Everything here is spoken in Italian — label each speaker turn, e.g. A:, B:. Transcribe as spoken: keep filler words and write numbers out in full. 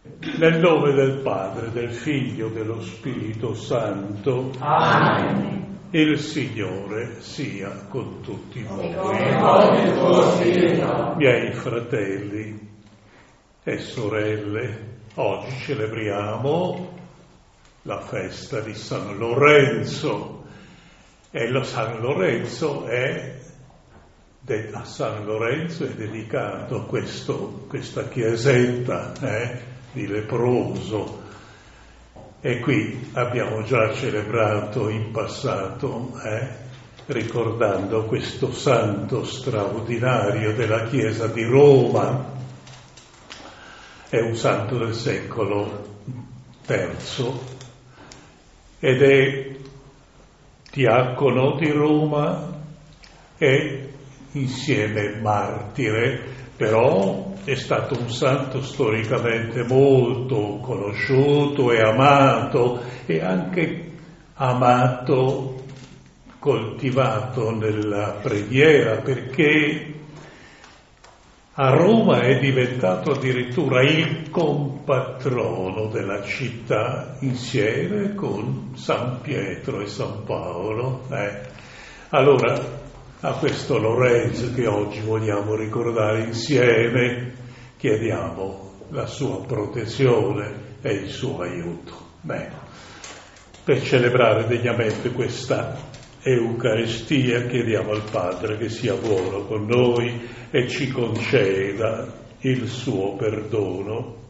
A: Nel nome del Padre, del Figlio, dello Spirito Santo.
B: Amen.
A: Il Signore sia con tutti voi.
B: E con il tuo spirito.
A: Miei fratelli e sorelle, oggi celebriamo la festa di San Lorenzo e lo San Lorenzo è de, a San Lorenzo è dedicato questo, questa chiesetta eh, di Leproso. E qui abbiamo già celebrato in passato, eh, ricordando questo santo straordinario della Chiesa di Roma. È un santo del secolo terzo ed è diacono di Roma e insieme martire, però è stato un santo storicamente molto conosciuto e amato, e anche amato, coltivato nella preghiera, perché a Roma è diventato addirittura il compatrono della città, insieme con San Pietro e San Paolo. Eh. Allora, a questo Lorenzo che oggi vogliamo ricordare insieme, chiediamo la sua protezione e il suo aiuto. Beh, per celebrare degnamente questa Eucaristia chiediamo al Padre che sia buono con noi e ci conceda il suo perdono.